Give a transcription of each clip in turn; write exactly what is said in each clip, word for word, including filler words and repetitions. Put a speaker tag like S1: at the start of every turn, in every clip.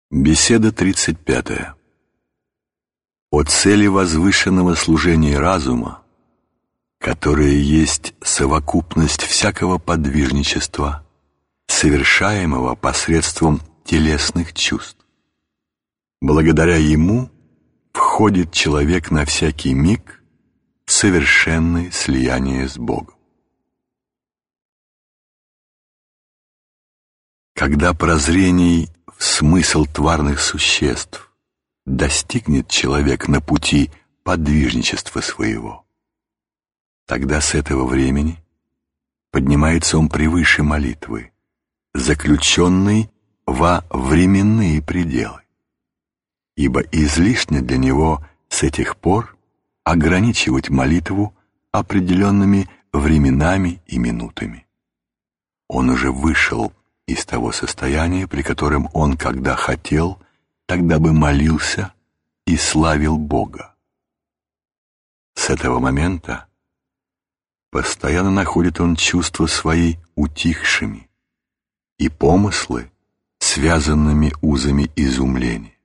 S1: Беседа тридцать пятая. О цели возвышенного служения разума, которое есть совокупность всякого подвижничества, совершаемого посредством телесных чувств. Благодаря ему входит человек на всякий миг в совершенное слияние с Богом. Когда прозрений в смысл тварных существ достигнет человек на пути подвижничества своего, тогда с этого времени поднимается он превыше молитвы, заключенный во временные пределы, ибо излишне для него с этих пор ограничивать молитву определенными временами и минутами. Он уже вышел из того состояния, при котором он, когда хотел, тогда бы молился и славил Бога. С этого момента постоянно находит он чувства свои утихшими и помыслы связанными узами изумления.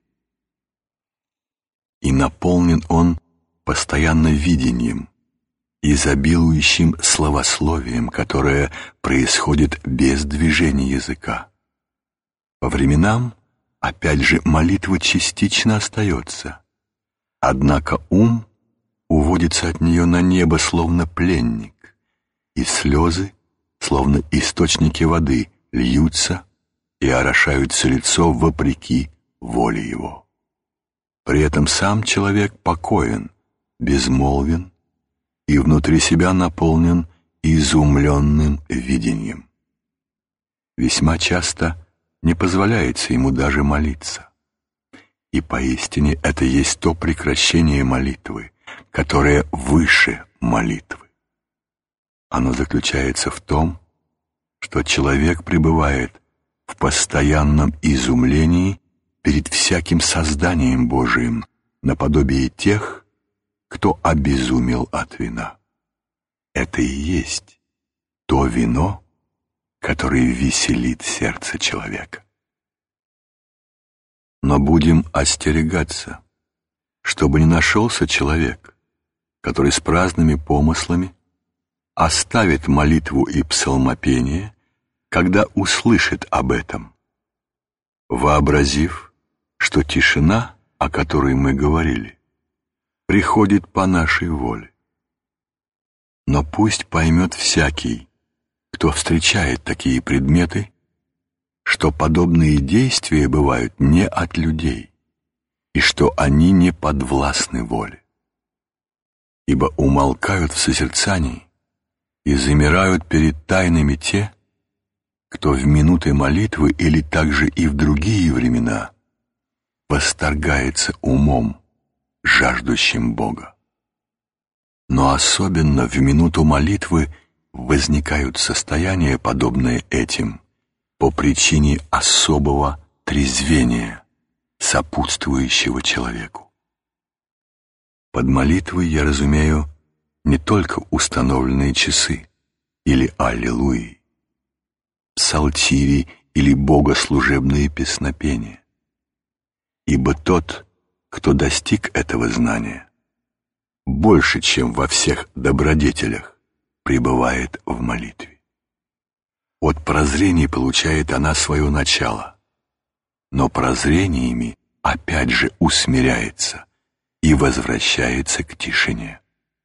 S1: И наполнен он постоянно видением, изобилующим словословием, которое происходит без движения языка. По временам, опять же, молитва частично остается, однако ум уводится от нее на небо, словно пленник, и слезы, словно источники воды, льются и орошаются лицо вопреки воле его. При этом сам человек покоен, безмолвен, и внутри себя наполнен изумленным видением. Весьма часто не позволяется ему даже молиться. И поистине это есть то прекращение молитвы, которое выше молитвы. Оно заключается в том, что человек пребывает в постоянном изумлении перед всяким созданием Божиим, наподобие тех, кто обезумел от вина. Это и есть то вино, которое веселит сердце человека. Но будем остерегаться, чтобы не нашелся человек, который с праздными помыслами оставит молитву и псалмопение, когда услышит об этом, вообразив, что тишина, о которой мы говорили, приходит по нашей воле. Но пусть поймет всякий, кто встречает такие предметы, что подобные действия бывают не от людей, и что они не подвластны воле. Ибо умолкают в созерцании и замирают перед тайнами те, кто в минуты молитвы или также и в другие времена восторгается умом, жаждущим Бога. Но особенно в минуту молитвы возникают состояния, подобные этим, по причине особого трезвения, сопутствующего человеку. Под молитвой я разумею не только установленные часы или аллилуйи, псалтири или богослужебные песнопения, ибо тот, кто достиг этого знания, больше, чем во всех добродетелях, пребывает в молитве. От прозрений получает она свое начало, но прозрениями опять же усмиряется и возвращается к тишине.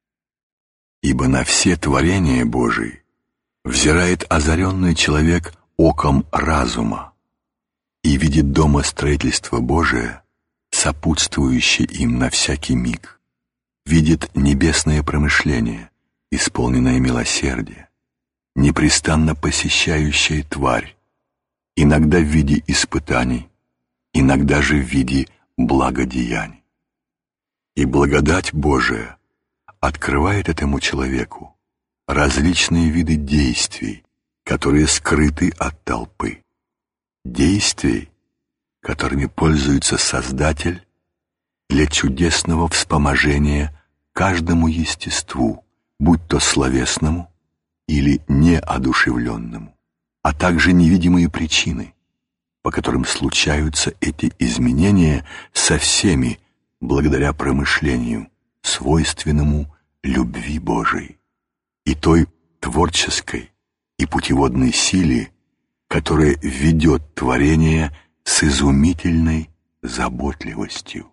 S1: Ибо на все творения Божии взирает озаренный человек оком разума и видит домостроительство Божие, сопутствующее им на всякий миг, видит небесное промышление, исполненное милосердия, непрестанно посещающее тварь, иногда в виде испытаний, иногда же в виде благодеяний. И благодать Божия открывает этому человеку различные виды действий, которые скрыты от толпы, действий, которыми пользуется Создатель для чудесного вспоможения каждому естеству, будь то словесному или неодушевленному, а также невидимые причины, по которым случаются эти изменения со всеми, благодаря промышлению, свойственному любви Божией, и той творческой и путеводной силе, которая ведет творение с изумительной заботливостью.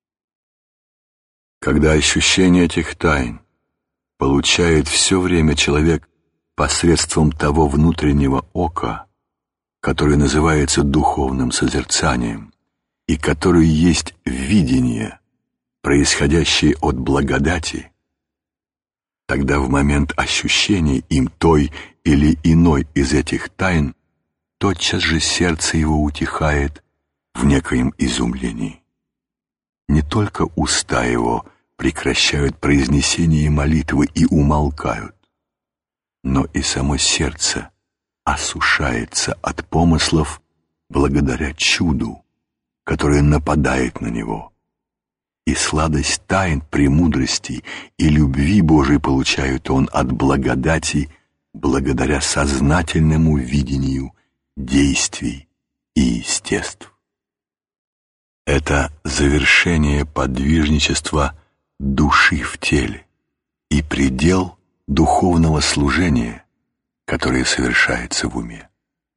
S1: Когда ощущение этих тайн получает все время человек посредством того внутреннего ока, которое называется духовным созерцанием, и которое есть видение, происходящее от благодати, тогда в момент ощущения им той или иной из этих тайн тотчас же сердце его утихает в некоем изумлении. Не только уста его прекращают произнесение молитвы и умолкают, но и само сердце осушается от помыслов благодаря чуду, которое нападает на него. И сладость тайн премудрости и любви Божией получает он от благодати благодаря сознательному видению действий и естеств. Это завершение подвижничества души в теле и предел духовного служения, которое совершается в уме.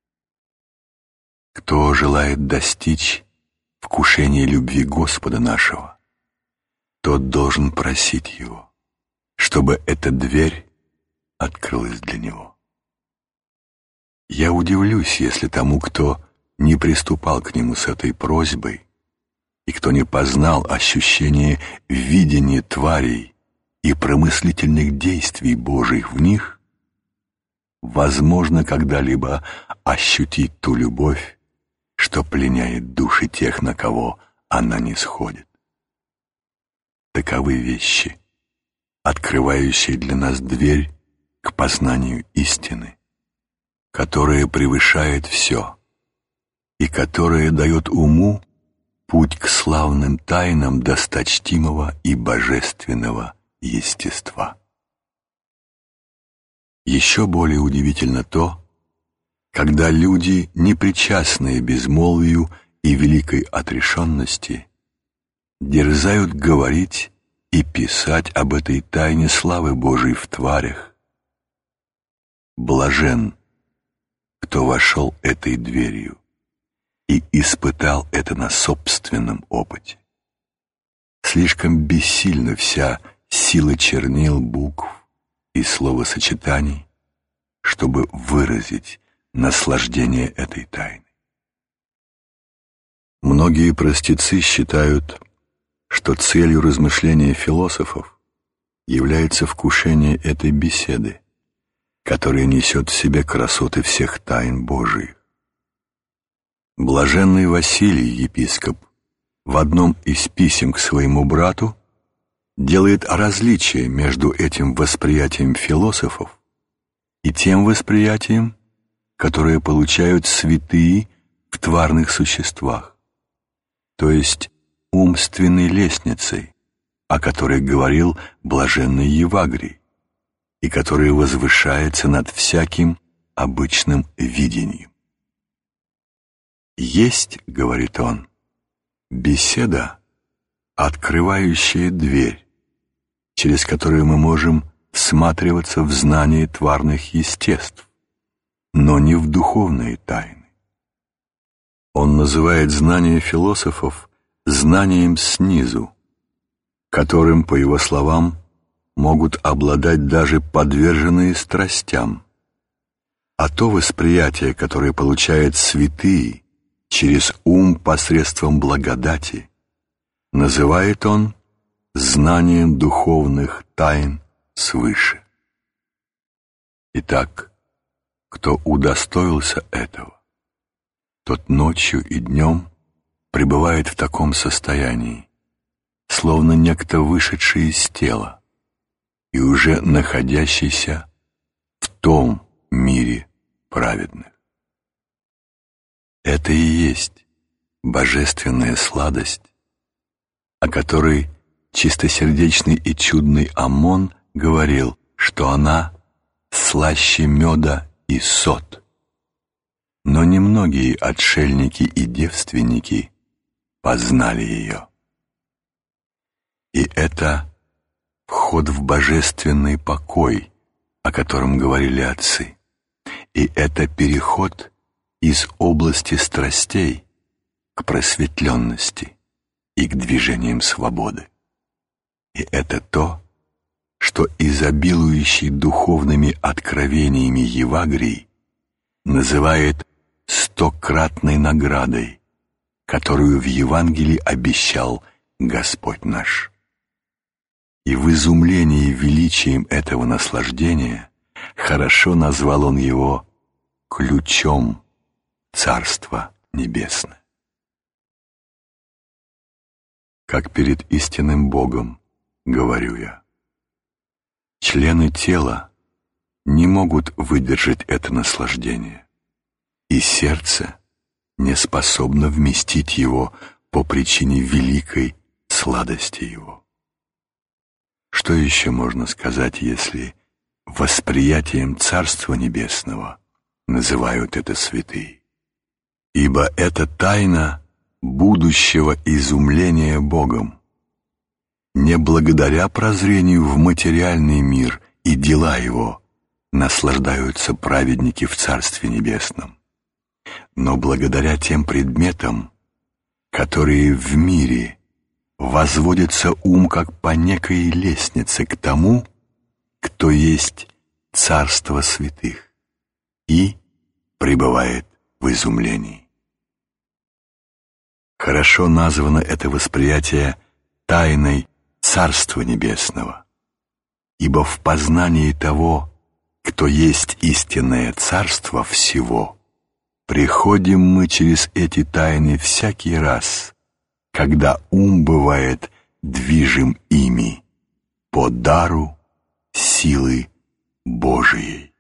S1: Кто желает достичь вкушения любви Господа нашего, тот должен просить Его, чтобы эта дверь открылась для него. Я удивлюсь, если тому, кто не приступал к Нему с этой просьбой, и кто не познал ощущение видения тварей и промыслительных действий Божьих в них, возможно когда-либо ощутить ту любовь, что пленяет души тех, на кого она не сходит. Таковы вещи, открывающие для нас дверь к познанию истины, которая превышает все и которая дает уму путь к славным тайнам досточтимого и божественного естества. Еще более удивительно то, когда люди, непричастные безмолвию и великой отрешенности, дерзают говорить и писать об этой тайне славы Божией в тварях. Блажен, кто вошел этой дверью и испытал это на собственном опыте. Слишком бессильна вся сила чернил, букв и словосочетаний, чтобы выразить наслаждение этой тайны. Многие простецы считают, что целью размышления философов является вкушение этой беседы, которая несет в себе красоты всех тайн Божиих. Блаженный Василий, епископ, в одном из писем к своему брату делает различие между этим восприятием философов и тем восприятием, которое получают святые в тварных существах, то есть умственной лестницей, о которой говорил блаженный Евагрий, и которая возвышается над всяким обычным видением. Есть, говорит он, беседа, открывающая дверь, через которую мы можем всматриваться в знание тварных естеств, но не в духовные тайны. Он называет знание философов знанием снизу, которым, по его словам, могут обладать даже подверженные страстям, а то восприятие, которое получают святые через ум посредством благодати, называет он знанием духовных тайн свыше. Итак, кто удостоился этого, тот ночью и днем пребывает в таком состоянии, словно некто вышедший из тела и уже находящийся в том мире праведных. Это и есть божественная сладость, о которой чистосердечный и чудный Аммон говорил, что она слаще меда и сот. но немногие отшельники и девственники познали ее. И это вход в божественный покой, о котором говорили отцы, и это переход из области страстей к просветленности и к движениям свободы. И это то, что изобилующий духовными откровениями Евагрий называет стократной наградой, которую в Евангелии обещал Господь наш. И в изумлении величием этого наслаждения хорошо назвал он его ключом Царства Небесное. Как перед истинным Богом, говорю я, члены тела не могут выдержать это наслаждение, и сердце не способно вместить его по причине великой сладости его. Что еще можно сказать, если восприятием Царства Небесного называют это святые? Ибо это тайна будущего изумления Богом. Не благодаря прозрению в материальный мир и дела его наслаждаются праведники в Царстве Небесном, но благодаря тем предметам, которые в мире возводится ум как по некой лестнице к тому, кто есть Царство святых и пребывает в изумлении. Хорошо названо это восприятие тайной Царства Небесного, ибо в познании того, кто есть истинное Царство всего, приходим мы через эти тайны всякий раз, когда ум бывает движим ими по дару силы Божией.